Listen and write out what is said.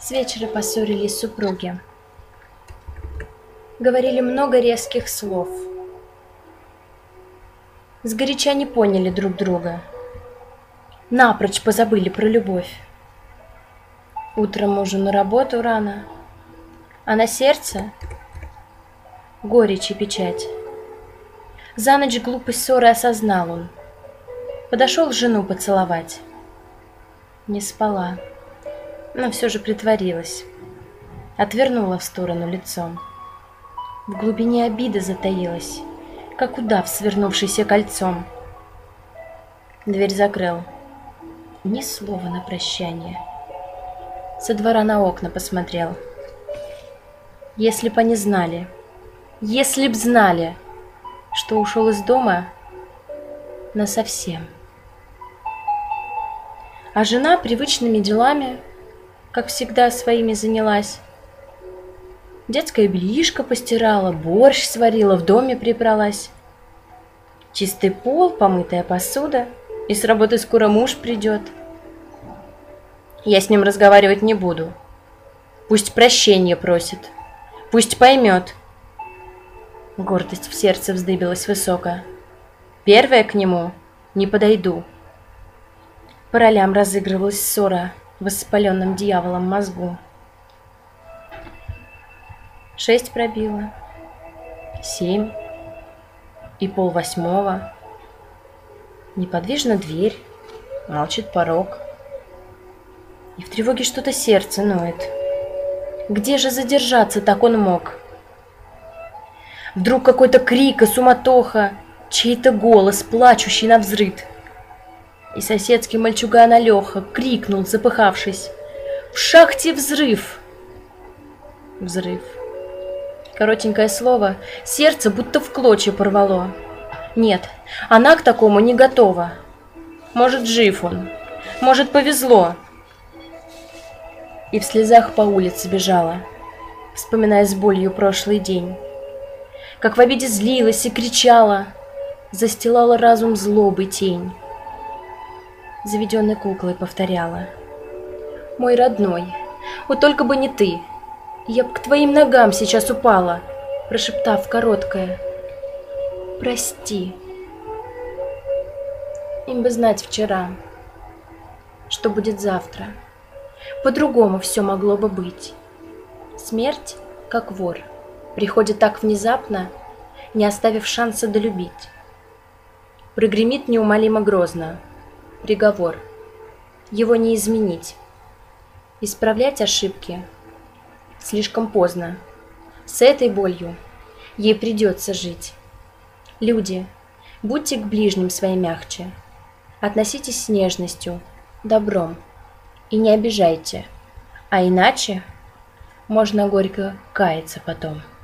С вечера поссорились супруги. Говорили много резких слов. Сгоряча не поняли друг друга. Напрочь позабыли про любовь. Утром мужу на работу рано, а на сердце горечь и печать. За ночь глупость ссоры осознал он. Подошел жену поцеловать. Не спала, но все же притворилась. Отвернула в сторону лицом. В глубине обида затаилась, как удав, свернувшийся кольцом. Дверь закрыл. Ни слова на прощание. Со двора на окна посмотрел. Если б они знали, если б знали, что ушел из дома насовсем. А жена привычными делами, как всегда, своими занялась. Детское бельишко постирала, борщ сварила, в доме прибралась. Чистый пол, помытая посуда, и с работы скоро муж придет. Я с ним разговаривать не буду. Пусть прощения просит, пусть поймет. Гордость в сердце вздыбилась высоко. Первая к нему не подойду. По ролям разыгрывалась ссора в воспаленном дьяволом мозгу. 6 пробило, 7 и 7:30. Неподвижна дверь, молчит порог. И в тревоге что-то сердце ноет. Где же задержаться так он мог? Вдруг какой-то крик и суматоха, чей-то голос, плачущий навзрыд. И соседский мальчуган Алёха крикнул, запыхавшись: «В шахте взрыв!» Взрыв. Коротенькое слово, сердце будто в клочья порвало. Нет, она к такому не готова. Может, жив он, может, повезло. И в слезах по улице бежала, вспоминая с болью прошлый день. Как в обиде злилась и кричала, застилала разум злобы тень. Заведенной куклой повторяла: «Мой родной, вот только бы не ты, я б к твоим ногам сейчас упала», прошептав короткое: «Прости». Им бы знать вчера, что будет завтра. По-другому все могло бы быть. Смерть, как вор, приходит так внезапно, не оставив шанса долюбить. Прогремит неумолимо грозно приговор, его не изменить. Исправлять ошибки слишком поздно. С этой болью ей придется жить. Люди, будьте к ближним своим мягче. Относитесь с нежностью, добром и не обижайте, а иначе можно горько каяться потом.